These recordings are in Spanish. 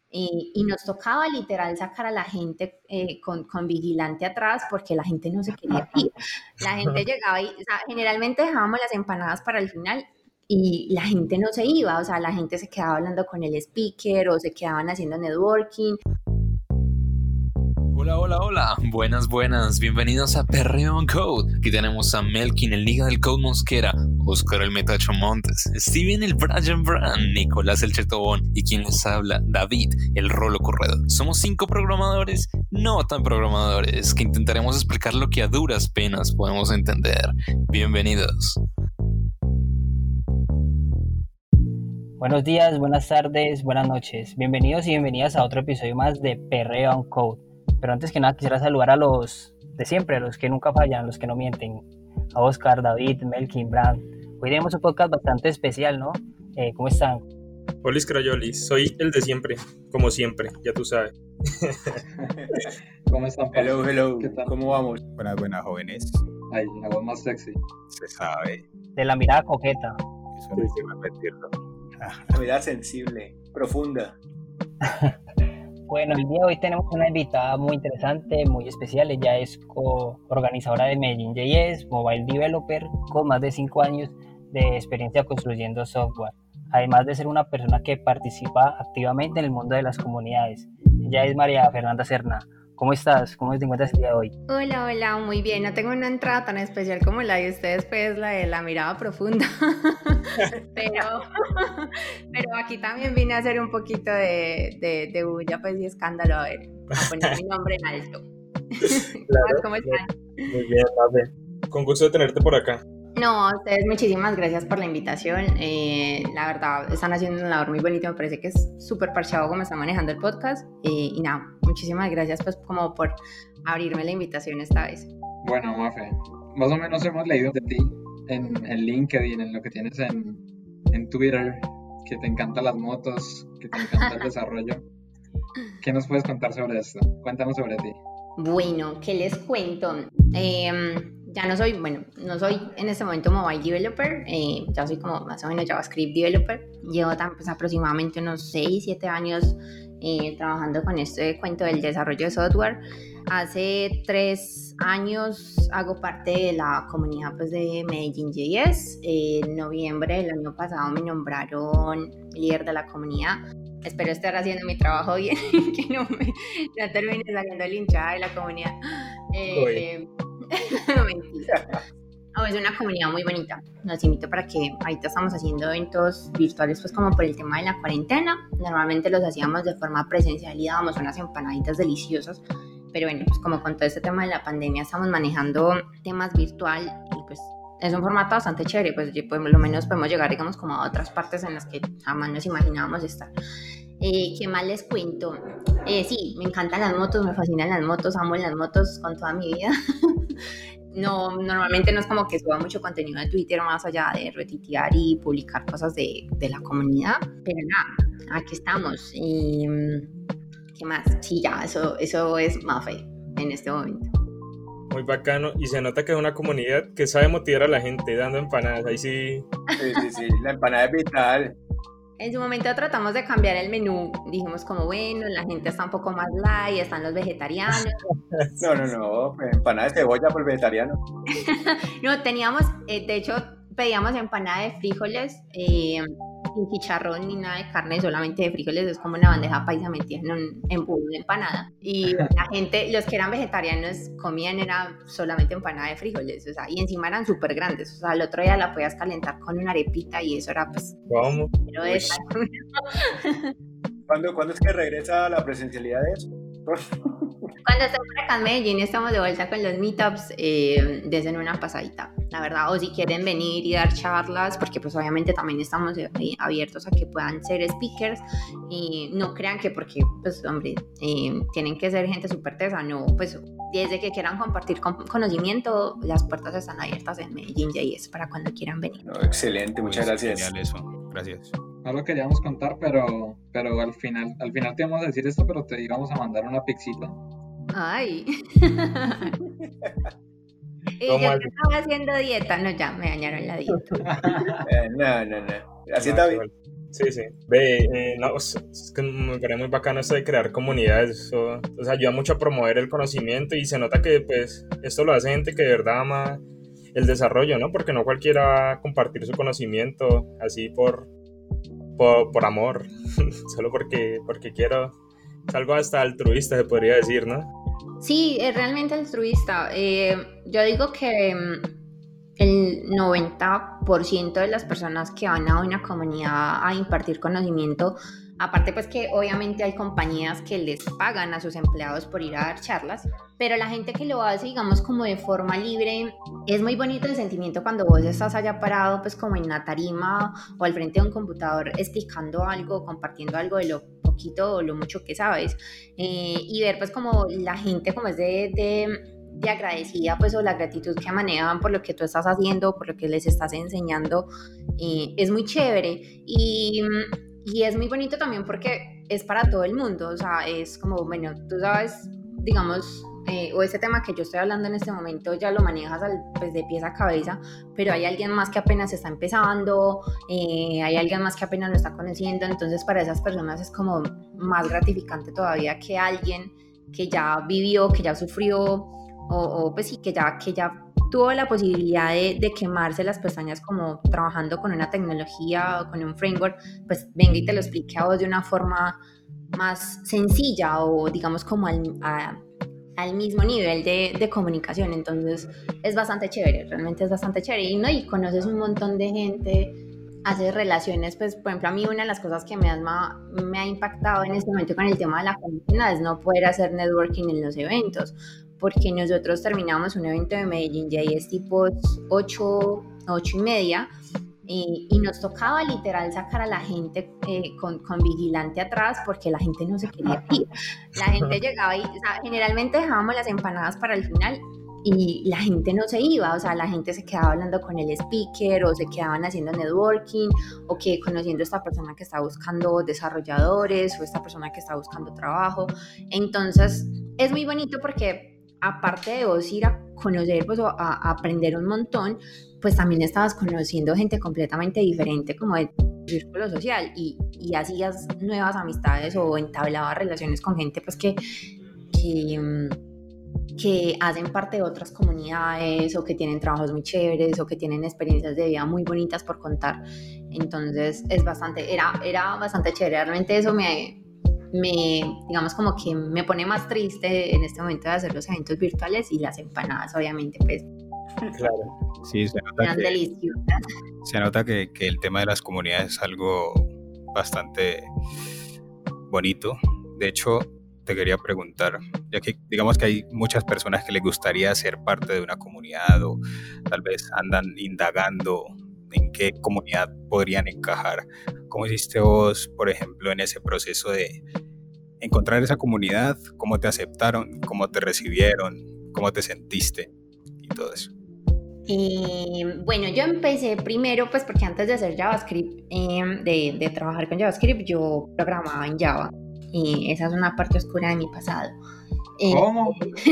y nos tocaba literal sacar a la gente con vigilante atrás porque la gente no se quería ir. La gente llegaba y, o sea, generalmente dejábamos las empanadas para el final y la gente no se iba, o sea, la gente se quedaba hablando con el speaker o se quedaban haciendo networking. Hola, hola, hola, buenas, bienvenidos a Perreo on Code. Aquí tenemos a Melkin, el Liga del Code Mosquera, Oscar el Metacho Montes, Steven el Brian Brand, Nicolás el Chetobón y quien les habla, David el Rolo Corredor. Somos 5 programadores, no tan programadores, que intentaremos explicar lo que a duras penas podemos entender. Bienvenidos. Buenos días, buenas tardes, buenas noches. Bienvenidos y bienvenidas a otro episodio más de Perreo on Code. Pero antes que nada quisiera saludar a los de siempre, a los que nunca fallan, a los que no mienten. A Oscar, David, Melkin, Brand. Hoy tenemos un podcast bastante especial, ¿no? ¿Cómo están? Olis Crayolis, soy el de siempre, como siempre, ya tú sabes. ¿Cómo están? Hello. ¿Qué tal? ¿Cómo vamos? Buenas jóvenes. Ay, la voz más sexy. Se sabe. De la mirada coqueta. Eso no hay que repetirlo. Una mirada sensible, profunda. Bueno, el día de hoy tenemos una invitada muy interesante, muy especial. Ella es coorganizadora de Medellín.js, mobile developer, con más de 5 años de experiencia construyendo software. Además de ser una persona que participa activamente en el mundo de las comunidades. Ella es María Fernanda Serna. ¿Cómo estás? ¿Cómo te encuentras el día de hoy? Hola, muy bien. No tengo una entrada tan especial como la de ustedes, pues la de la mirada profunda. pero aquí también vine a hacer un poquito de bulla, pues, y escándalo, a poner mi nombre en alto. Claro, ¿Cómo están? Muy bien, Mafe. Con gusto de tenerte por acá. No, a ustedes muchísimas gracias por la invitación. La verdad, están haciendo una labor muy bonita. Me parece que es súper parchado como están manejando el podcast. Y nada, muchísimas gracias pues como por abrirme la invitación esta vez. Bueno, Mafe, más o menos hemos leído de ti en LinkedIn, en lo que tienes en Twitter, que te encantan las motos, que te encanta el desarrollo. ¿Qué nos puedes contar sobre esto? Cuéntanos sobre ti. Bueno, ¿qué les cuento? Ya no soy en este momento mobile developer, ya soy como más o menos JavaScript developer. Llevo pues, aproximadamente unos 6-7 años trabajando con este cuento del desarrollo de software. Hace 3 años hago parte de la comunidad pues, de Medellín.js. En noviembre del año pasado me nombraron líder de la comunidad. Espero estar haciendo mi trabajo bien, que no termine saliendo linchada de la comunidad. Mentira. Es una comunidad muy bonita. Los invito para que ahorita estamos haciendo eventos virtuales pues como por el tema de la cuarentena. Normalmente los hacíamos de forma presencial y dábamos unas empanaditas deliciosas. Pero bueno, pues como con todo este tema de la pandemia estamos manejando temas virtual y pues es un formato bastante chévere. Pues por lo menos podemos llegar digamos como a otras partes en las que jamás nos imaginábamos estar. ¿Qué más les cuento? Sí, me encantan las motos, me fascinan las motos, amo las motos con toda mi vida. No, normalmente no es como que suba mucho contenido de Twitter más allá de retuitear y publicar cosas de la comunidad, pero nada, aquí estamos. ¿Qué más? Sí, ya, eso es Mafe en este momento. Muy bacano, y se nota que es una comunidad que sabe motivar a la gente dando empanadas, ahí sí. Sí, la empanada es vital. En su momento tratamos de cambiar el menú, dijimos como bueno, la gente está un poco más light, están los vegetarianos. No, empanada de cebolla por vegetariano. No, teníamos, de hecho, pedíamos empanada de frijoles, sin chicharrón ni nada de carne, solamente de frijoles, es como una bandeja paisa metida en un embudo de empanada. Y la gente, los que eran vegetarianos comían era solamente empanada de frijoles, o sea, y encima eran súper grandes, o sea, el otro día la podías calentar con una arepita y eso era pues... ¿Cómo? Pero ¿Cuándo es que regresa la presencialidad de eso? Cuando estamos acá en Medellín estamos de vuelta con los meetups, desde una pasadita, la verdad, o si quieren venir y dar charlas, porque pues obviamente también estamos abiertos a que puedan ser speakers, y no crean que porque, pues hombre, tienen que ser gente súper tesa, no, pues desde que quieran compartir conocimiento, las puertas están abiertas en Medellín.js para cuando quieran venir. No, excelente, muchas gracias. Genial eso, gracias. No lo queríamos contar, pero al final te íbamos a decir esto, pero te íbamos a mandar una pixita. Ay. Y yo estaba haciendo dieta, no, ya me dañaron la dieta. No. Así está bien. Sí. Ve, no, es que me parece muy bacano esto de crear comunidades. Eso, o sea, ayuda mucho a promover el conocimiento y se nota que pues esto lo hace gente que de verdad ama el desarrollo, ¿no? Porque no cualquiera va a compartir su conocimiento así por amor, solo porque quiero. Es algo hasta altruista, se podría decir, ¿no? Sí, es realmente altruista. Yo digo que el 90% de las personas que van a una comunidad a impartir conocimiento, aparte pues que obviamente hay compañías que les pagan a sus empleados por ir a dar charlas, pero la gente que lo hace, digamos, como de forma libre, es muy bonito el sentimiento cuando vos estás allá parado pues como en una tarima o al frente de un computador explicando algo, compartiendo algo de lo poquito o lo mucho que sabes, y ver pues como la gente como es de agradecida pues o la gratitud que manejan por lo que tú estás haciendo, por lo que les estás enseñando, es muy chévere y es muy bonito también porque es para todo el mundo, o sea, es como, bueno, tú sabes, digamos, o ese tema que yo estoy hablando en este momento ya lo manejas pues de pies a cabeza, pero hay alguien más que apenas está empezando, hay alguien más que apenas lo está conociendo, entonces para esas personas es como más gratificante todavía que alguien que ya vivió, que ya sufrió, o pues sí, que ya tuvo la posibilidad de quemarse las pestañas como trabajando con una tecnología o con un framework, pues venga y te lo explique a vos de una forma más sencilla o digamos como al mismo nivel de comunicación. Entonces es bastante chévere, realmente es bastante chévere y conoces un montón de gente, haces relaciones, pues por ejemplo a mí una de las cosas que me ha impactado en este momento con el tema de la cuarentena es no poder hacer networking en los eventos, porque nosotros terminamos un evento de Medellín JS tipo 8:30 y nos tocaba literal sacar a la gente con vigilante atrás porque la gente no se quería ir. La gente llegaba y, o sea, generalmente dejábamos las empanadas para el final y la gente no se iba, o sea, la gente se quedaba hablando con el speaker o se quedaban haciendo networking o que conociendo a esta persona que está buscando desarrolladores o esta persona que está buscando trabajo. Entonces es muy bonito porque aparte de vos ir a conocer pues, o a aprender un montón, pues también estabas conociendo gente completamente diferente como de tu círculo social y hacías nuevas amistades o entablabas relaciones con gente pues que hacen parte de otras comunidades o que tienen trabajos muy chéveres o que tienen experiencias de vida muy bonitas por contar. Entonces era bastante chévere, realmente eso digamos como que me pone más triste en este momento de hacer los eventos virtuales y las empanadas obviamente pues Claro. Sí, eran deliciosas. se nota que el tema de las comunidades es algo bastante bonito. De hecho, te quería preguntar, ya que digamos que hay muchas personas que les gustaría ser parte de una comunidad o tal vez andan indagando en qué comunidad podrían encajar. ¿Cómo hiciste vos, por ejemplo, en ese proceso de encontrar esa comunidad? ¿Cómo te aceptaron? ¿Cómo te recibieron? ¿Cómo te sentiste? Y todo eso. Bueno, yo empecé primero, pues porque antes de hacer JavaScript, de trabajar con JavaScript, yo programaba en Java. Y esa es una parte oscura de mi pasado. ¿Cómo?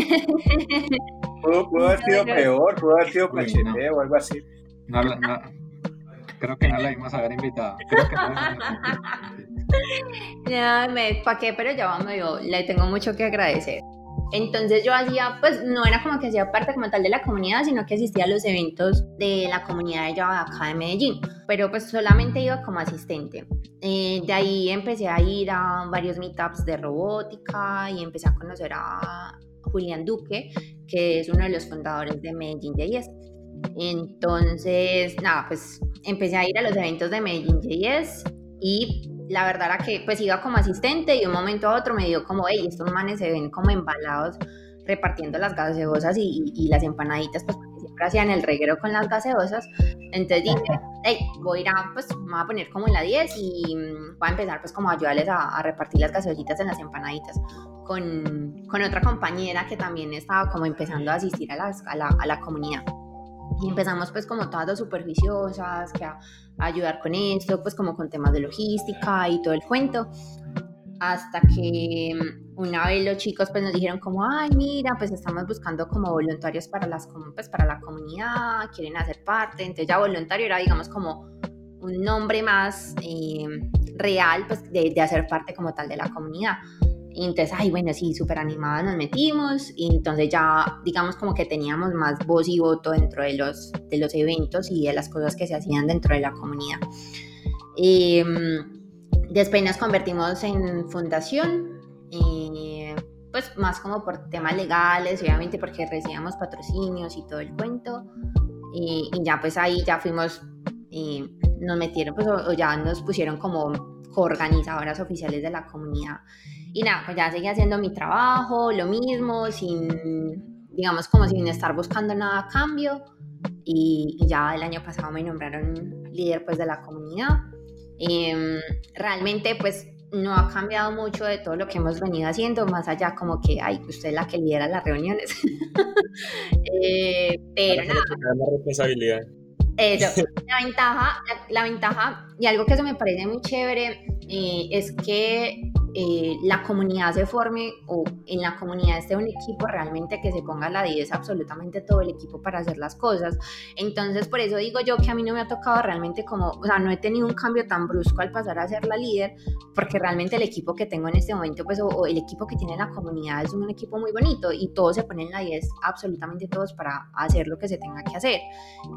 Pudo haber sido peor, pudo haber sido Uy, PHP o algo así. No, creo que no la íbamos a haber invitado. Creo que no la íbamos a haber invitado. No, ¿para qué? Pero Java le tengo mucho que agradecer. Entonces yo hacía, pues no era como que hacía parte como tal de la comunidad, sino que asistía a los eventos de la comunidad de Java acá de Medellín, pero pues solamente iba como asistente. De ahí empecé a ir a varios meetups de robótica y empecé a conocer a Julián Duque, que es uno de los fundadores de Medellín JS. Entonces, nada, pues empecé a ir a los eventos de Medellín JS y la verdad era que pues iba como asistente y de un momento a otro me dio como, hey, estos manes se ven como embalados repartiendo las gaseosas y las empanaditas, pues porque siempre hacían el reguero con las gaseosas. Entonces dije, hey, voy a ir pues me voy a poner como en la 10 y voy a empezar pues como a ayudarles a repartir las gaseositas en las empanaditas con otra compañera que también estaba como empezando a asistir a la comunidad. Y empezamos pues como todas superficiosas, que a ayudar con esto, pues como con temas de logística y todo el cuento, hasta que una vez los chicos pues nos dijeron como, ay mira, pues estamos buscando como voluntarios para la comunidad, quieren hacer parte. Entonces ya voluntario era digamos como un nombre más real, pues de hacer parte como tal de la comunidad. Y entonces, bueno, sí, súper animadas nos metimos y entonces ya, digamos, como que teníamos más voz y voto dentro de los eventos y de las cosas que se hacían dentro de la comunidad. Después nos convertimos en fundación, pues más como por temas legales, obviamente porque recibíamos patrocinios y todo el cuento. Y ya pues ahí ya fuimos, nos metieron, pues o ya nos pusieron como coorganizadoras oficiales de la comunidad. Y nada, pues ya seguí haciendo mi trabajo, lo mismo, digamos como sin estar buscando nada a cambio. Y ya el año pasado me nombraron líder pues de la comunidad. Realmente pues no ha cambiado mucho de todo lo que hemos venido haciendo, más allá como que, usted es la que lidera las reuniones. Pero nada. La responsabilidad. Eso, la ventaja, y algo que eso me parece muy chévere, es que la comunidad se forme, o en la comunidad esté un equipo realmente que se ponga a la 10 absolutamente todo el equipo para hacer las cosas. Entonces por eso digo yo que a mí no me ha tocado realmente no he tenido un cambio tan brusco al pasar a ser la líder, porque realmente el equipo que tengo en este momento, pues o el equipo que tiene la comunidad es un equipo muy bonito y todos se ponen la 10, absolutamente todos, para hacer lo que se tenga que hacer.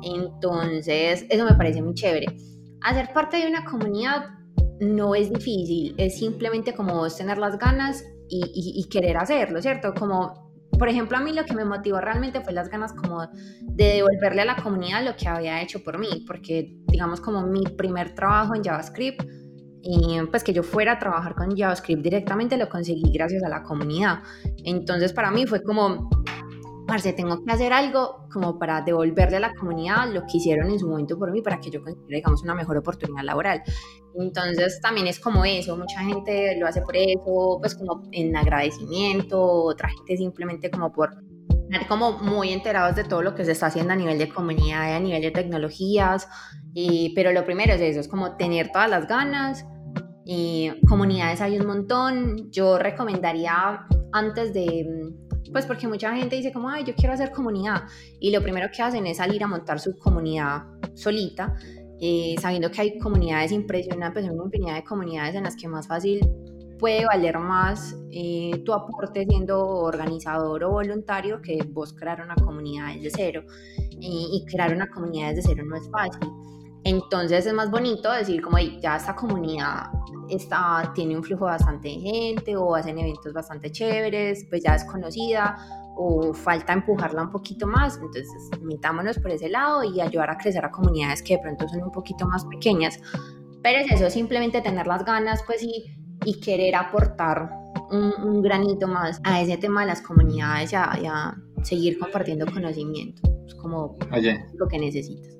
Entonces eso me parece muy chévere. Hacer parte de una comunidad no es difícil, es simplemente como vos tener las ganas y querer hacerlo, ¿cierto? Como, por ejemplo, a mí lo que me motivó realmente fue las ganas como de devolverle a la comunidad lo que había hecho por mí, porque digamos como mi primer trabajo en JavaScript, y pues que yo fuera a trabajar con JavaScript directamente, lo conseguí gracias a la comunidad. Entonces para mí fue como, parce, tengo que hacer algo como para devolverle a la comunidad lo que hicieron en su momento por mí, para que yo consiga, digamos, una mejor oportunidad laboral. Entonces también es como eso, mucha gente lo hace por eso, pues como en agradecimiento, otra gente simplemente como por estar como muy enterados de todo lo que se está haciendo a nivel de comunidad y a nivel de tecnologías. Pero lo primero es eso, es como tener todas las ganas. Comunidades hay un montón. Yo recomendaría, antes de, pues porque mucha gente dice como, yo quiero hacer comunidad, y lo primero que hacen es salir a montar su comunidad solita, sabiendo que hay comunidades impresionantes, pues hay una infinidad de comunidades en las que más fácil puede valer más tu aporte siendo organizador o voluntario que vos crear una comunidad desde cero. Y crear una comunidad desde cero no es fácil. Entonces es más bonito decir como, ya esta comunidad tiene un flujo bastante de gente, o hacen eventos bastante chéveres, pues ya es conocida, o falta empujarla un poquito más. Entonces metámonos por ese lado y ayudar a crecer a comunidades que de pronto son un poquito más pequeñas. Pero es eso, simplemente tener las ganas, pues, y querer aportar un granito más a ese tema de las comunidades, y a seguir compartiendo conocimiento. Es como lo que necesitas.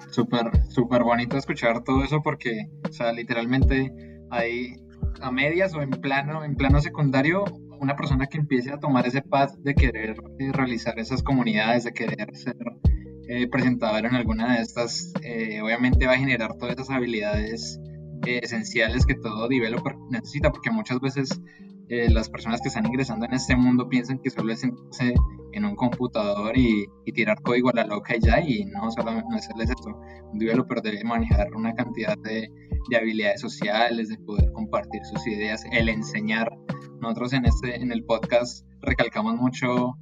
Súper bonito escuchar todo eso, porque, o sea, literalmente hay a medias o en plano secundario, una persona que empiece a tomar ese path de querer realizar esas comunidades, de querer ser presentador en alguna de estas, obviamente va a generar todas esas habilidades esenciales que todo developer necesita, porque muchas veces las personas que están ingresando en este mundo piensan que solo es sentarse en un computador y tirar código a la loca y ya, y no, solamente no es eso. Un developer debe manejar una cantidad de habilidades sociales, de poder compartir sus ideas, el enseñar. Nosotros en el podcast recalcamos mucho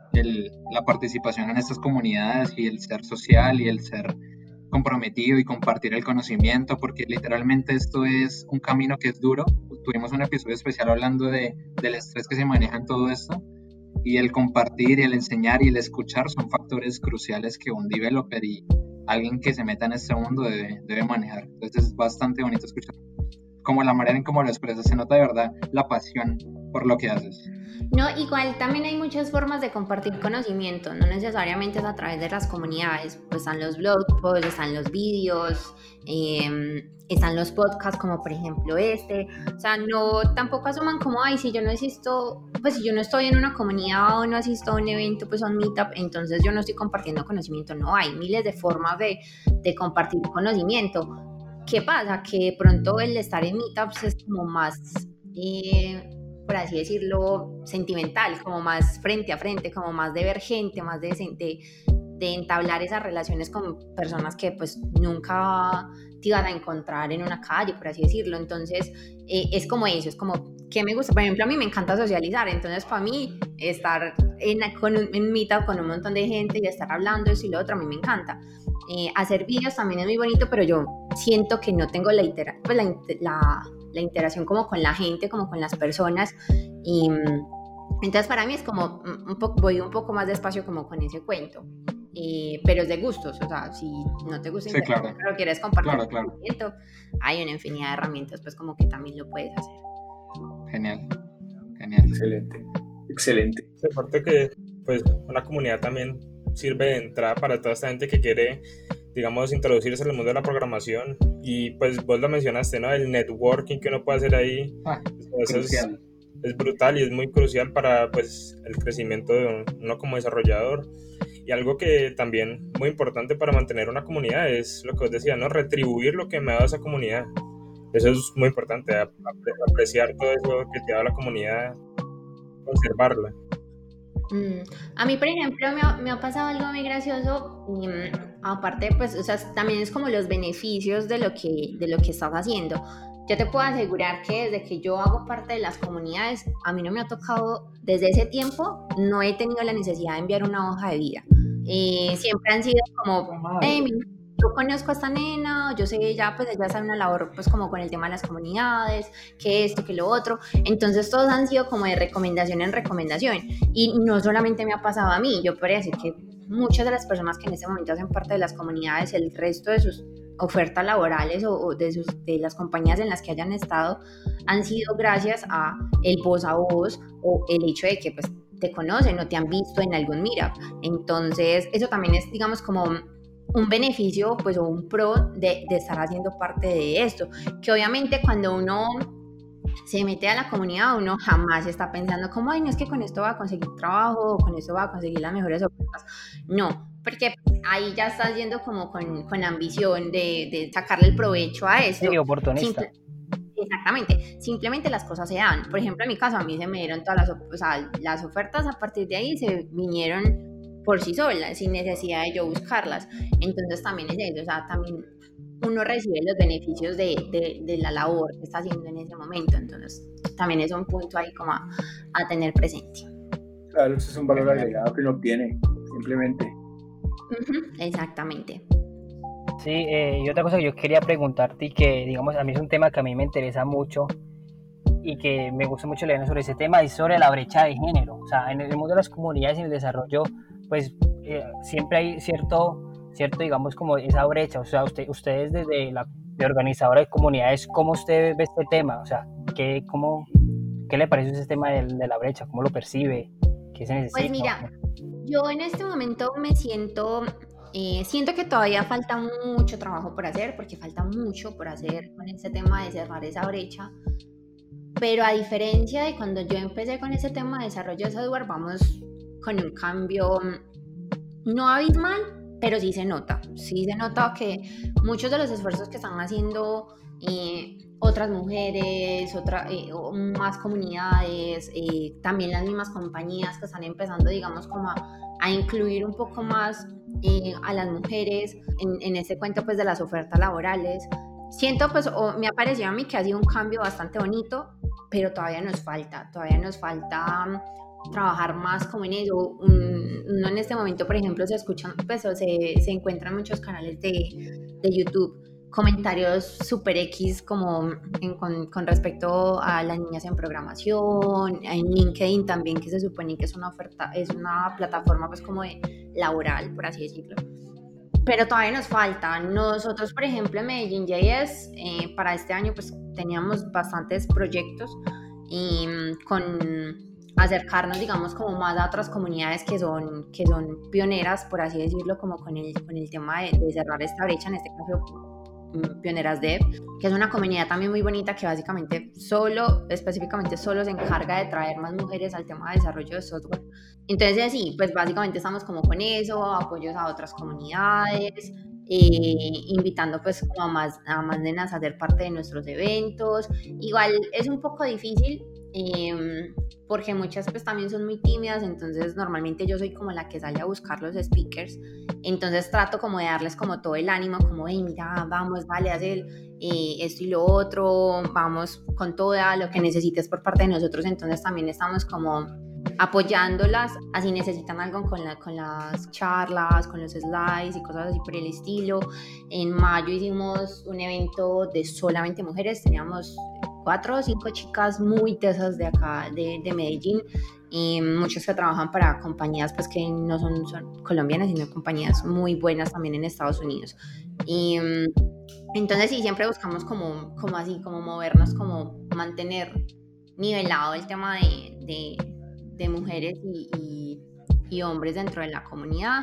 la participación en estas comunidades y el ser social y el ser comprometido y compartir el conocimiento, porque literalmente esto es un camino que es duro. Tuvimos un episodio especial hablando del estrés que se maneja en todo esto, y el compartir y el enseñar y el escuchar son factores cruciales que un developer y alguien que se meta en este mundo debe manejar. Entonces es bastante bonito escuchar como la manera en cómo lo expresas, se nota de verdad la pasión por lo que haces. No, igual también hay muchas formas de compartir conocimiento, no necesariamente es a través de las comunidades. Pues están los blog posts, están los vídeos, están los podcasts, como por ejemplo o sea, no, tampoco asuman como, si yo no existo, pues si yo no estoy en una comunidad o no asisto a un evento, pues a un meetup, entonces yo no estoy compartiendo conocimiento. No, hay miles de formas de compartir conocimiento. ¿Qué pasa? Que de pronto el estar en meetups es como más, por así decirlo, sentimental, como más frente a frente, como más de ver gente, más de de entablar esas relaciones con personas que pues nunca te ibas a encontrar en una calle, por así decirlo. Entonces es como eso, es como que me gusta. Por ejemplo, a mí me encanta socializar, entonces para mí estar en meetup con un montón de gente y estar hablando eso y lo otro, a mí me encanta. Hacer vídeos también es muy bonito, pero yo siento que no tengo la interacción como con la gente, como con las personas, y entonces para mí es como voy un poco más despacio como con ese cuento, pero es de gustos, o sea, si no te gusta, Sí, claro. pero quieres compartir Claro, un claro. conocimiento, hay una infinidad de herramientas, pues como que también lo puedes hacer. Genial, genial. Excelente, excelente. Sí, aparte que pues una comunidad también sirve de entrada para toda esta gente que quiere, digamos, introducirse en el mundo de la programación, y pues vos lo mencionaste, ¿no? El networking que uno puede hacer ahí, eso Crucial. es brutal y es muy crucial para pues el crecimiento de uno como desarrollador. Y algo que también muy importante para mantener una comunidad es lo que os decía, ¿no? Retribuir lo que me ha dado esa comunidad. Eso es muy importante, apreciar todo eso que te da la comunidad, conservarla. A mí, por ejemplo, me ha pasado algo muy gracioso, y aparte, pues, o sea, también es como los beneficios de lo que estás haciendo. Yo te puedo asegurar que desde que yo hago parte de las comunidades, a mí no me ha tocado, desde ese tiempo, no he tenido la necesidad de enviar una hoja de vida. Siempre han sido como, hey, yo conozco a esta nena, yo sé ella, pues ella hace una labor pues como con el tema de las comunidades, que esto, que lo otro. Entonces todos han sido como de recomendación en recomendación, y no solamente me ha pasado a mí, yo podría decir que muchas de las personas que en este momento hacen parte de las comunidades, el resto de sus ofertas laborales o de las compañías en las que hayan estado, han sido gracias a el voz a voz, o el hecho de que pues te conocen o te han visto en algún meetup. Entonces eso también es, digamos, como un beneficio, pues, o un pro de estar haciendo parte de esto, que obviamente cuando uno se mete a la comunidad, uno jamás está pensando como, ay, no, es que con esto va a conseguir trabajo, o con esto va a conseguir las mejores ofertas. No, porque ahí ya estás yendo como con ambición de sacarle el provecho a esto. Sí, oportunista. Exactamente, simplemente las cosas se dan. Por ejemplo, en mi caso, a mí se me dieron todas las ofertas, a partir de ahí se vinieron por sí solas, sin necesidad de yo buscarlas. Entonces también es eso, o sea, también uno recibe los beneficios de la labor que está haciendo en ese momento. Entonces también es un punto ahí como a tener presente. Claro, eso es un valor agregado que uno obtiene, simplemente. Exactamente. Sí, y otra cosa que yo quería preguntarte, y que digamos a mí es un tema que a mí me interesa mucho y que me gusta mucho leer sobre ese tema, es sobre la brecha de género. O sea, en el mundo de las comunidades y en el desarrollo, pues siempre hay cierto, digamos, como esa brecha. O sea, ustedes desde de organizadora de comunidades, ¿cómo usted ve este tema? O sea, ¿qué le parece ese tema de la brecha? ¿Cómo lo percibe? ¿Qué se necesita? Pues mira, yo en este momento me siento que todavía falta mucho trabajo por hacer, porque falta mucho por hacer con este tema de cerrar esa brecha. Pero a diferencia de cuando yo empecé con ese tema de desarrollo de software, vamos con un cambio no abismal, pero sí se nota que muchos de los esfuerzos que están haciendo otras mujeres, más comunidades, también las mismas compañías que están empezando, digamos, como a incluir un poco más a las mujeres en este cuento pues de las ofertas laborales. Siento pues, o me ha parecido a mí que ha sido un cambio bastante bonito, pero todavía nos falta trabajar más como en eso. Uno en este momento, por ejemplo, se escuchan, pues, o se encuentran muchos canales de YouTube, comentarios super X como con respecto a las niñas en programación, en LinkedIn también, que se supone que es una plataforma pues como de laboral, por así decirlo. Pero todavía nos falta. Nosotros, por ejemplo, en Medellín.js, para este año pues teníamos bastantes proyectos con acercarnos, digamos, como más a otras comunidades que son pioneras, por así decirlo, como con el tema de cerrar esta brecha, en este caso Pioneras Dev, que es una comunidad también muy bonita que básicamente específicamente solo se encarga de traer más mujeres al tema de desarrollo de software. Entonces sí, pues básicamente estamos como con eso, apoyos a otras comunidades, invitando pues como a más nenas a ser parte de nuestros eventos. Igual es un poco difícil porque muchas pues también son muy tímidas, entonces normalmente yo soy como la que sale a buscar los speakers, entonces trato como de darles como todo el ánimo, como hey, mira, vamos, vale, haz esto y lo otro, vamos con toda lo que necesites por parte de nosotros, entonces también estamos como apoyándolas, así necesitan algo con las charlas, con los slides y cosas así por el estilo. En mayo hicimos un evento de solamente mujeres, teníamos 4 o 5 chicas muy tesas de acá, de Medellín, y muchas que trabajan para compañías pues que no son colombianas, sino compañías muy buenas también en Estados Unidos. Y entonces sí, siempre buscamos como así, como movernos, como mantener nivelado el tema de mujeres y hombres dentro de la comunidad.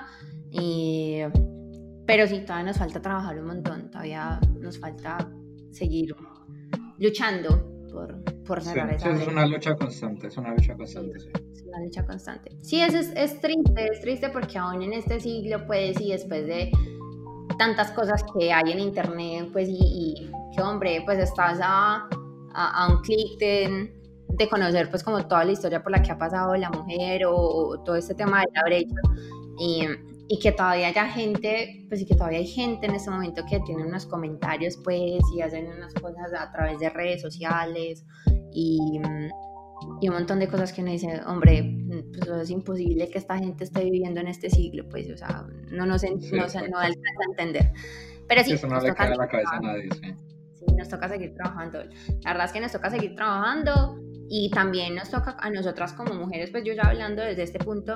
Pero sí, todavía nos falta trabajar un montón, todavía nos falta seguir luchando por cerrar esa brecha. Es una lucha constante, es una lucha constante. Sí. Es una lucha constante. Sí, es triste porque aún en este siglo, pues, y después de tantas cosas que hay en internet, pues, y que, hombre, pues estás a un clic de conocer, pues, como toda la historia por la que ha pasado la mujer o todo este tema de la brecha, y que todavía haya gente, pues, y que todavía hay gente en este momento que tiene unos comentarios, pues, y hacen unas cosas a través de redes sociales, y un montón de cosas que uno dice, hombre, pues es imposible que esta gente esté viviendo en este siglo, pues, o sea, no alcanza a entender. Pero sí, eso no le cae a la cabeza a nadie, sí. Sí, nos toca seguir trabajando. La verdad es que nos toca seguir trabajando, y también nos toca a nosotras como mujeres, pues yo ya hablando desde este punto,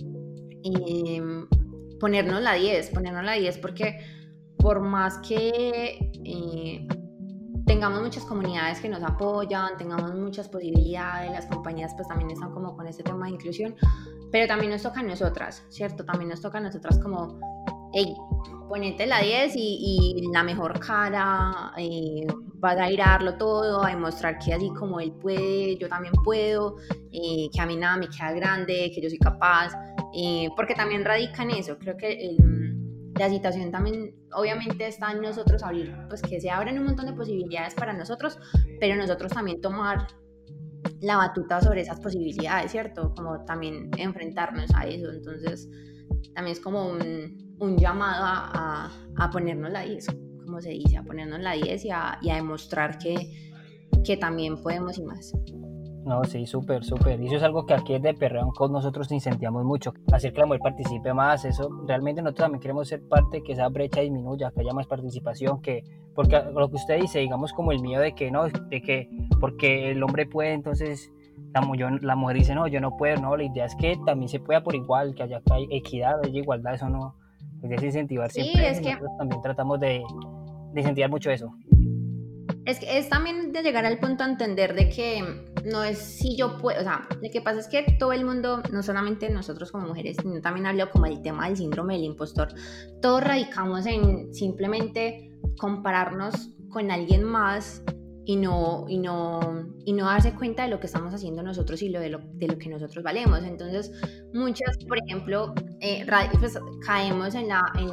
ponernos la 10, porque por más que tengamos muchas comunidades que nos apoyan, tengamos muchas posibilidades, las compañías pues también están como con este tema de inclusión, pero también nos toca a nosotras, ¿cierto? También nos toca a nosotras como, hey, ponete la 10 y la mejor cara, vas a ir a darlo todo, a demostrar que así como él puede, yo también puedo, que a mí nada me queda grande, que yo soy capaz, porque también radica en eso. Creo que la situación también obviamente está en nosotros abrir, pues que se abren un montón de posibilidades para nosotros, pero nosotros también tomar la batuta sobre esas posibilidades, ¿cierto? Como también enfrentarnos a eso. Entonces también es como un llamado a ponernos la 10, como se dice, a ponernos la 10 y a demostrar que también podemos y más. No, sí, súper. Y eso es algo que aquí desde Perreo con nosotros incentivamos mucho, hacer que la mujer participe más. Eso realmente nosotros también queremos ser parte, que esa brecha disminuya, que haya más participación, porque lo que usted dice, digamos como el miedo de que porque el hombre puede, entonces la mujer dice no, yo no puedo. No, la idea es que también se pueda por igual, que haya equidad, haya igualdad. Eso no es incentivar siempre. Sí, es que nosotros también tratamos de incentivar mucho eso. Es también de llegar al punto a entender de que no es si yo puedo, o sea, lo que pasa es que todo el mundo, no solamente nosotros como mujeres, sino también hablo como el tema del síndrome del impostor, todos radicamos en simplemente compararnos con alguien más y no darse cuenta de lo que estamos haciendo nosotros y de lo que nosotros valemos. Entonces, muchas, por ejemplo, pues, caemos en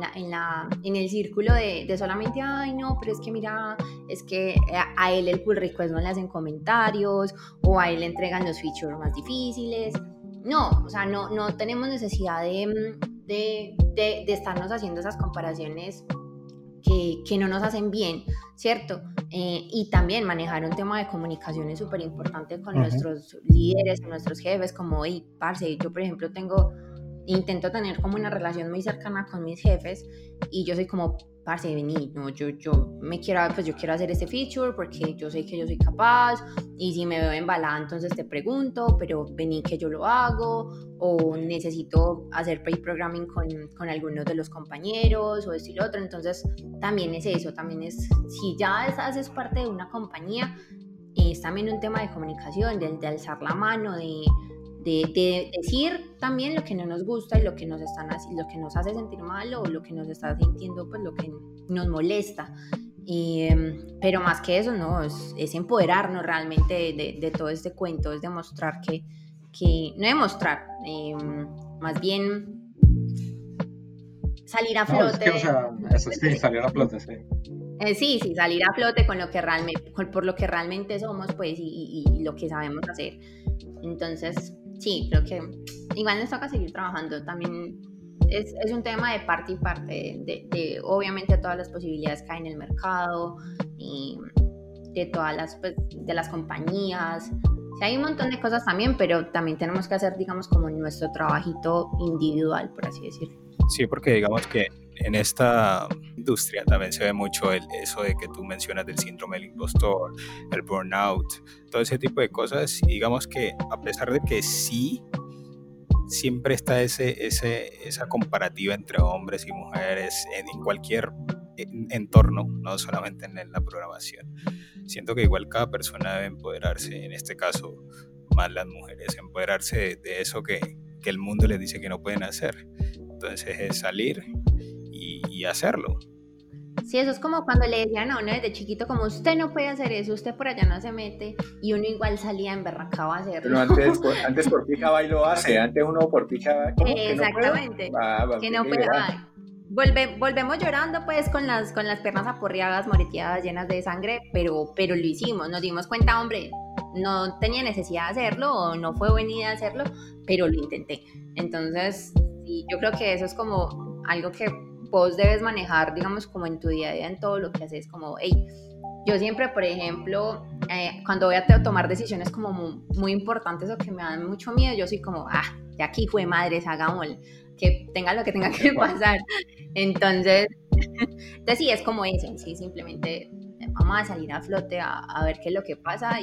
el círculo de solamente, ay, no, pero es que mira, es que a él el pull request no le hacen comentarios, o a él le entregan los features más difíciles. No, o sea, no tenemos necesidad de estarnos haciendo esas comparaciones que no nos hacen bien, ¿cierto? Y también manejar un tema de comunicación es súper importante con nuestros líderes, con nuestros jefes, como, hey, parce, yo por ejemplo intento tener como una relación muy cercana con mis jefes, y yo soy como, parce, vení, no, yo quiero hacer este feature porque yo sé que yo soy capaz, y si me veo embalada entonces te pregunto, pero vení que yo lo hago, o necesito hacer pre-programming con algunos de los compañeros, o esto y lo otro. Entonces también es eso, si ya haces parte de una compañía, es también un tema de comunicación, de alzar la mano, de decir también lo que no nos gusta y lo que nos hace sentir mal, o lo que nos está sintiendo, pues lo que nos molesta. Pero más que eso, no, es empoderarnos realmente de todo este cuento, es demostrar no demostrar, más bien salir a No, es flote. que, o sea, eso sí, salir a flote, sí. Sí, salir a flote con lo que realmente, por lo que realmente somos, pues, y lo que sabemos hacer. Entonces, sí, creo que igual nos toca seguir trabajando. También es un tema de parte y parte, de obviamente todas las posibilidades que hay en el mercado, y de todas las, pues, de las compañías. O sea, hay un montón de cosas también, pero también tenemos que hacer, digamos, como nuestro trabajito individual, por así decirlo. Sí, porque digamos que en esta industria también se ve mucho eso de que tú mencionas del síndrome del impostor, el burnout, todo ese tipo de cosas. Y digamos que a pesar de que sí, siempre está esa comparativa entre hombres y mujeres en cualquier entorno, no solamente en la programación. Siento que igual cada persona debe empoderarse, en este caso más las mujeres, empoderarse de eso que el mundo les dice que no pueden hacer. Entonces es salir y hacerlo. Sí, eso es como cuando le decían a uno desde chiquito, como usted no puede hacer eso, usted por allá no se mete, y uno igual salía emberracado a hacerlo. Pero antes por pica va y lo hace, antes uno por pica... Exactamente, que no puede. Volvemos llorando pues con las piernas aporreadas, moreteadas, llenas de sangre, pero lo hicimos, nos dimos cuenta, hombre, no tenía necesidad de hacerlo, o no fue buena idea hacerlo, pero lo intenté. Entonces, sí, yo creo que eso es como algo que vos debes manejar, digamos, como en tu día a día, en todo lo que haces, como, hey, yo siempre, por ejemplo, cuando voy a tomar decisiones como muy importantes o que me dan mucho miedo, yo soy como, ya aquí fue madres, hagámoslo, que tenga lo que tenga que pasar. Entonces sí, es como eso, sí, simplemente vamos a salir a flote a ver qué es lo que pasa,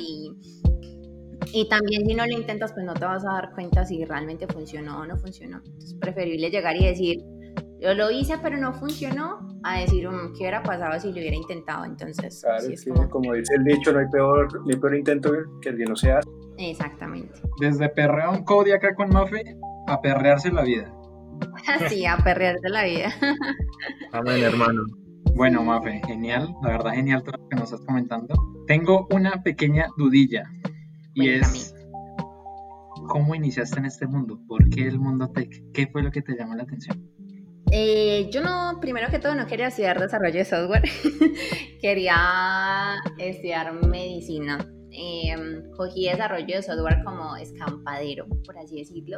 y también si no lo intentas, pues no te vas a dar cuenta si realmente funcionó o no funcionó. Entonces, preferible llegar y decir, yo lo hice pero no funcionó, a decir, ¿qué hubiera pasado si lo hubiera intentado? Entonces, claro, sí, es como dice el dicho, no hay peor intento que el que no se hace. Exactamente. Desde Perreón Code acá con Mafe, a perrearse la vida. Sí, a perrearte la vida. Amén, hermano. Bueno, Mafe, genial, la verdad genial todo lo que nos estás comentando. Tengo una pequeña dudilla, y Cuéntame. es, ¿cómo iniciaste en este mundo? ¿Por qué el mundo tech? ¿Qué fue lo que te llamó la atención? Yo no, primero que todo, no quería estudiar desarrollo de software, quería estudiar medicina. Cogí desarrollo de software como escampadero, por así decirlo,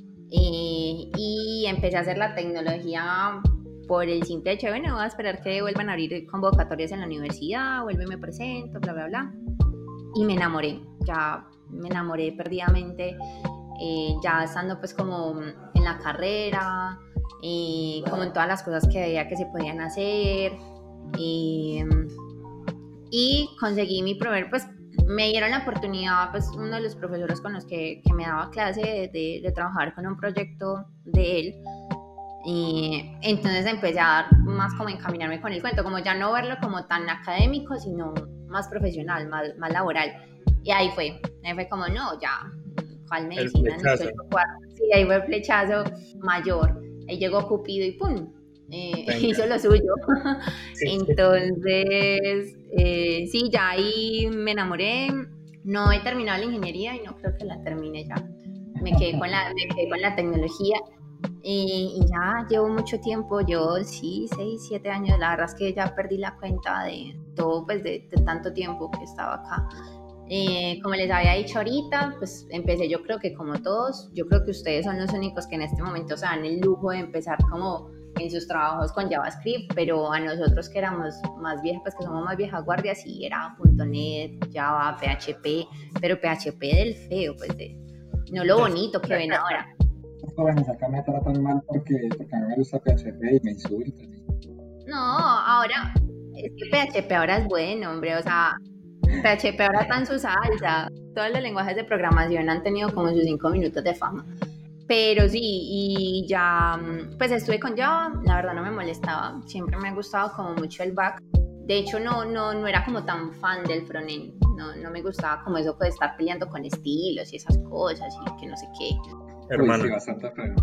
y empecé a hacer la tecnología por el simple hecho de, bueno, voy a esperar que vuelvan a abrir convocatorias en la universidad, vuelvo y me presento, bla, bla, bla. Y me enamoré perdidamente, ya estando pues como en la carrera, como en todas las cosas que veía que se podían hacer, y conseguí mi primer, pues me dieron la oportunidad, pues uno de los profesores con los que me daba clase de trabajar con un proyecto de él, y entonces empecé a dar más como encaminarme con el cuento, como ya no verlo como tan académico, sino más profesional, más laboral. Y ahí fue como, no, ya, ¿cuál medicina? Sí, ahí fue el flechazo mayor. Ahí llegó Cupido y ¡pum! Hizo lo suyo. Entonces, sí, ya ahí me enamoré. No he terminado la ingeniería y no creo que la termine ya. Me quedé con la tecnología. Y ya llevo mucho tiempo, sí, 6, 7 años, la verdad es que ya perdí la cuenta de todo, pues de tanto tiempo que estaba acá. Como les había dicho ahorita, pues empecé, yo creo que como todos, yo creo que ustedes son los únicos que en este momento se dan el lujo de empezar como en sus trabajos con JavaScript, pero a nosotros que éramos más viejas, pues que somos más viejas guardias, sí era .NET, Java, PHP, pero PHP del feo, pues no lo bonito que ven ahora. Bueno, acá me tratan mal porque a mí me gusta PHP y me insultan. No, ahora, es que PHP ahora es bueno, hombre, o sea, PHP ahora está en su salsa. Todos los lenguajes de programación han tenido como sus 5 minutos de fama. Pero sí, y ya, pues estuve con Java, la verdad no me molestaba, siempre me ha gustado como mucho el back. De hecho, no era como tan fan del frontend, no me gustaba como eso de estar peleando con estilos y esas cosas y que no sé qué. Hermano. Sí, bastante feo.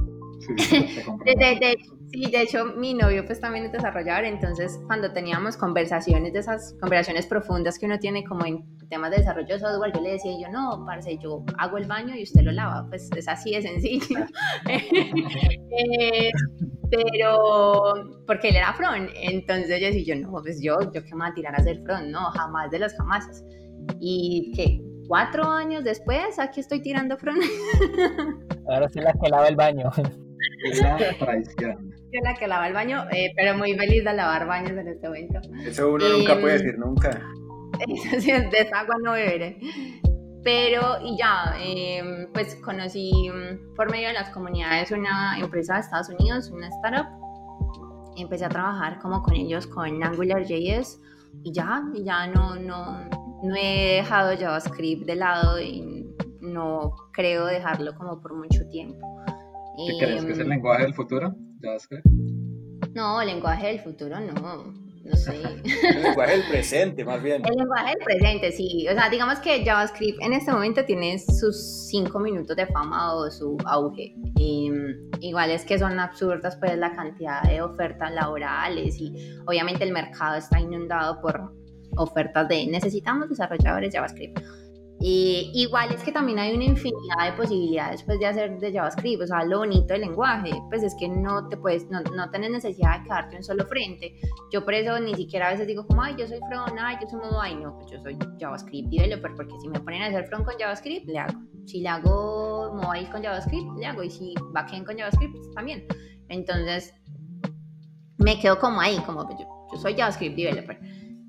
Sí, de hecho, mi novio pues también es desarrollador, entonces cuando teníamos conversaciones de esas conversaciones profundas que uno tiene como en temas de desarrollo de software, yo le decía, yo no, parce, yo hago el baño y usted lo lava, pues es así de sencillo. pero porque él era front, entonces yo decía, no, pues yo que me voy a tirar a hacer front, no, jamás de los jamases. Y que 4 años después, aquí estoy tirando front. Ahora sí la que lava el baño. La traición. Yo la que lava el baño, pero muy feliz de lavar baños en este momento. Eso uno nunca puede decir nunca. Eso sí, de esa agua no beberé. Pero, y ya, pues conocí por medio de las comunidades una empresa de Estados Unidos, una startup. Empecé a trabajar como con ellos con AngularJS y ya no he dejado JavaScript de lado y no creo dejarlo como por mucho tiempo. ¿Qué crees que es el lenguaje del futuro? ¿JavaScript? No, el lenguaje del futuro no sé. El lenguaje del presente, más bien. El lenguaje del presente, sí. O sea, digamos que JavaScript en este momento tiene sus 5 minutos de fama o su auge. Igual es que son absurdas pues la cantidad de ofertas laborales y obviamente el mercado está inundado por ofertas de necesitamos desarrolladores JavaScript. Igual es que también hay una infinidad de posibilidades pues de hacer de JavaScript. O sea, lo bonito del lenguaje pues es que no tenés necesidad de quedarte un solo frente. Yo por eso ni siquiera a veces digo como, ay, yo soy front, ay, yo soy mobile. No, pues yo soy JavaScript developer, porque si me ponen a hacer front con JavaScript, le hago. Si le hago mobile con JavaScript, le hago. Y si backend con JavaScript, pues también. Entonces me quedo como ahí, como yo soy JavaScript developer.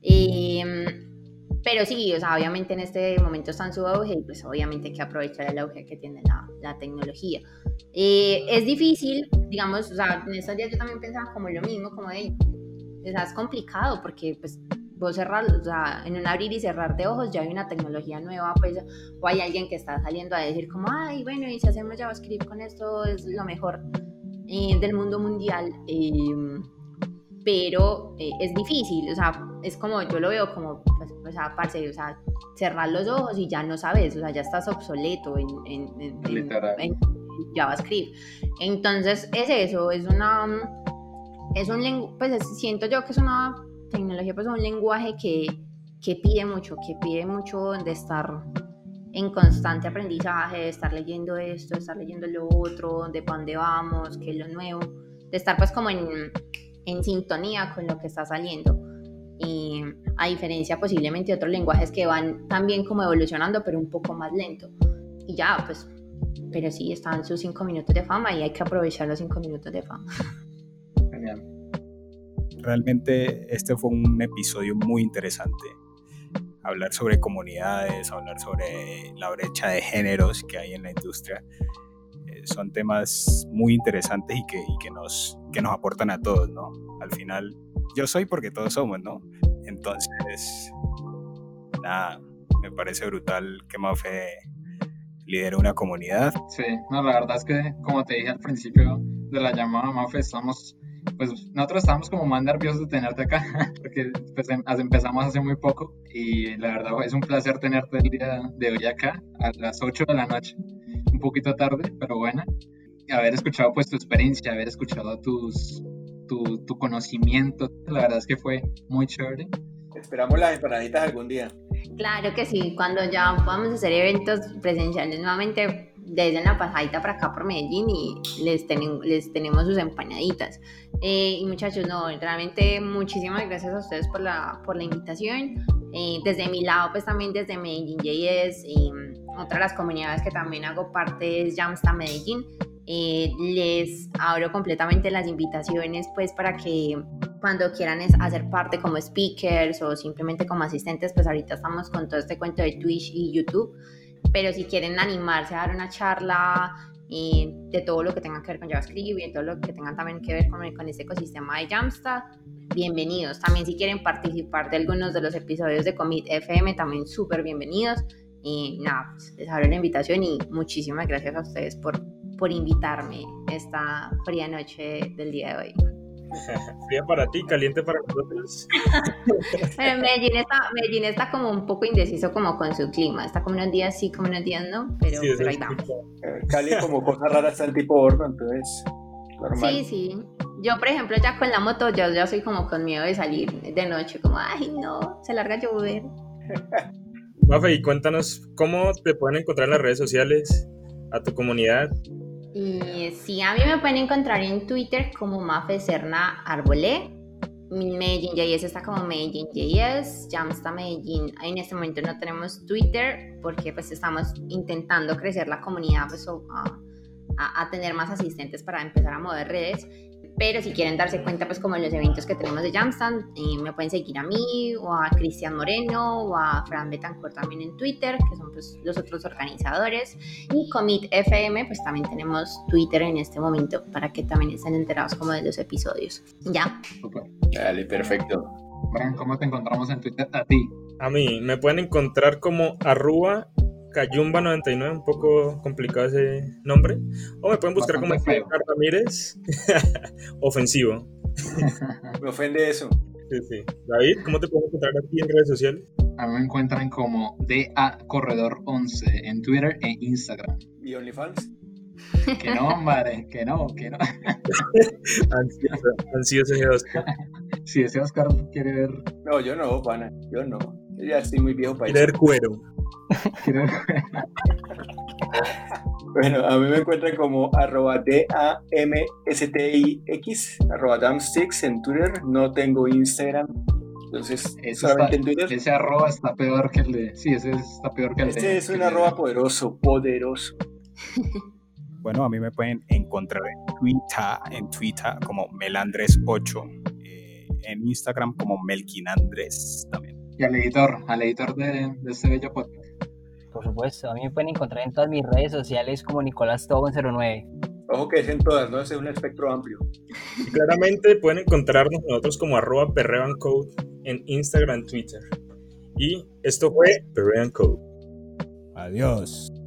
Pero sí, o sea, obviamente en este momento está en su auge y pues obviamente hay que aprovechar el auge que tiene la tecnología. Es difícil, digamos, o sea, en estos días yo también pensaba como lo mismo, como de, o sea, es complicado porque pues vos cerrar, o sea, en un abrir y cerrar de ojos ya hay una tecnología nueva, pues, o hay alguien que está saliendo a decir como, ay, bueno, y si hacemos JavaScript con esto es lo mejor del mundo mundial. Pero es difícil, o sea, es como, yo lo veo como, pues, o sea, parce, o sea, cerrar los ojos y ya no sabes, o sea, ya estás obsoleto en JavaScript. Entonces, es eso, pues siento yo que es una tecnología, pues un lenguaje que pide mucho de estar en constante aprendizaje, de estar leyendo esto, de estar leyendo lo otro, de para dónde vamos, qué es lo nuevo, de estar pues como en sintonía con lo que está saliendo, y a diferencia posiblemente de otros lenguajes que van también como evolucionando pero un poco más lento y ya pues, pero sí están sus 5 minutos de fama y hay que aprovechar los 5 minutos de fama. Genial. Realmente este fue un episodio muy interesante. Hablar sobre comunidades, hablar sobre la brecha de géneros que hay en la industria. Son temas muy interesantes y que nos aportan a todos, ¿no? Al final, yo soy porque todos somos, ¿no? Entonces, nada, me parece brutal que Mafe lidere una comunidad. Sí, no, la verdad es que, como te dije al principio de la llamada, Mafe, nosotros estamos como más nerviosos de tenerte acá, porque pues, empezamos hace muy poco y la verdad es un placer tenerte el día de hoy acá, a las 8 de la noche. Un poquito tarde, pero bueno, haber escuchado pues tu experiencia, haber escuchado tu conocimiento, la verdad es que fue muy chévere. Esperamos las empanaditas algún día. Claro que sí, cuando ya podamos hacer eventos presenciales nuevamente, desde la pasadita para acá por Medellín y les tenemos sus empanaditas. Y muchachos, no, realmente muchísimas gracias a ustedes por la invitación. Desde mi lado, pues también desde Medellín.js, otra de las comunidades que también hago parte es Jamstack Medellín. Les abro completamente las invitaciones pues para que cuando quieran hacer parte como speakers o simplemente como asistentes, pues ahorita estamos con todo este cuento de Twitch y YouTube, pero si quieren animarse a dar una charla de todo lo que tenga que ver con JavaScript y de todo lo que tengan también que ver con este ecosistema de Jamstack, bienvenidos. También si quieren participar de algunos de los episodios de Commit FM, también súper bienvenidos. Y nada, pues les abro la invitación y muchísimas gracias a ustedes por invitarme esta fría noche del día de hoy. Fría para ti, caliente para nosotros. Pero Medellín está como un poco indeciso como con su clima, está como unos días sí, como unos días no, pero ahí vamos. Cali como cosa rara está el tipo horno, entonces normal. Sí, yo por ejemplo ya con la moto yo soy como con miedo de salir de noche, como ay no, se larga a llover. Mafe, y cuéntanos cómo te pueden encontrar en las redes sociales, a tu comunidad. Y sí, a mí me pueden encontrar en Twitter como Mafe Serna Arbolé. Medellín JS está como Medellín JS, Jamsta Medellín. En este momento no tenemos Twitter porque pues estamos intentando crecer la comunidad, pues, a tener más asistentes para empezar a mover redes. Pero si quieren darse cuenta pues como en los eventos que tenemos de Jamstack, me pueden seguir a mí o a Cristian Moreno o a Fran Betancourt también en Twitter, que son pues los otros organizadores. Y Commit FM, pues también tenemos Twitter en este momento para que también estén enterados como de los episodios. ¿Ya? Super. Dale, perfecto. Brian, ¿cómo te encontramos en Twitter a ti? A mí me pueden encontrar como @Cayumba99, un poco complicado ese nombre, o me pueden buscar Bastante como feo. Ramírez ofensivo. Me ofende eso. Sí. David, ¿cómo te puedo encontrar aquí en redes sociales? A mí me encuentran como DACorredor11 en Twitter e Instagram. ¿Y OnlyFans? Que no, hombre, que no. Ansioso, señor Oscar. Si ese Oscar quiere ver... No, yo no, pana. Yo no. Yo ya estoy muy viejo para Quiere eso. ver cuero. quiere ver- Bueno, a mí me encuentran como @DAMSTIX, @Damstix en Twitter. No tengo Instagram. Entonces, Eso solamente está- en Twitter. ese arroba está peor que el de... Sí, ese está peor que el de... Este es que un el de- arroba poderoso. Bueno, a mí me pueden encontrar en Twitter como Melandres8, en Instagram como Melquinandres también. Y al editor de este bello podcast. Por supuesto, a mí me pueden encontrar en todas mis redes sociales como Nicolás Tobon 09. Ojo que es en todas, ¿no? Ese es un espectro amplio. Y claramente pueden encontrarnos nosotros como @PerreoandCode en Instagram, Twitter. Y esto fue Perreo and Code. Adiós.